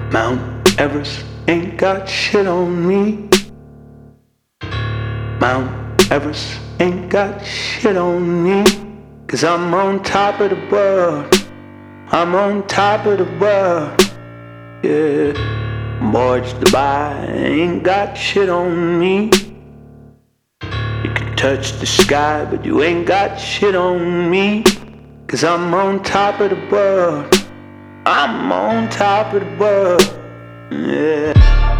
Mount Everest ain't got shit on me. Mount Everest ain't got shit on me. 'Cause I'm on top of the world. I'm on top of the world. Yeah. Mortgage Dubai ain't got shit on me. You can touch the sky, but you ain't got shit on me. 'Cause I'm on top of the world. I'm on top of the world. Yeah.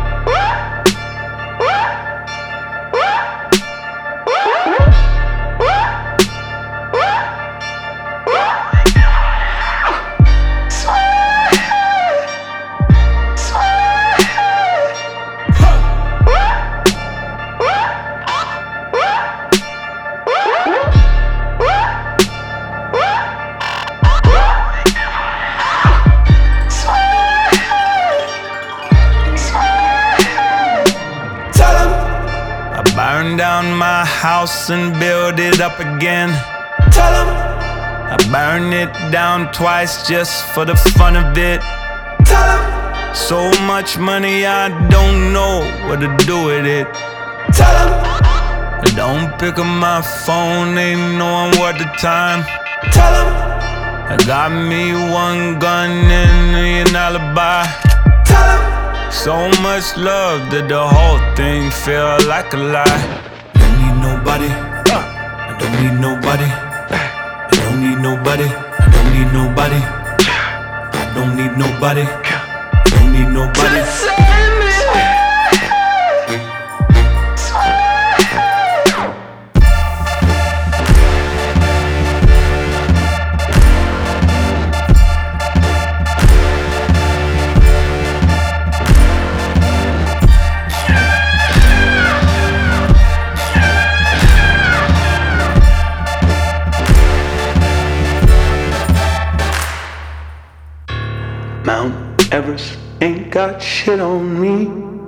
Burn down my house and build it up again. Tell 'em I burn it down twice just for the fun of it. Tell 'em so much money I don't know what to do with it. Tell 'em I don't pick up my phone, ain't knowing what the time. Tell 'em I got me one gun and an alibi. Tell 'em so much love that the whole thing feel like a lie. Don't need nobody. I don't need nobody. I don't need nobody. I don't need nobody. I don't need nobody. I don't need nobody. Mount Everest ain't got shit on me.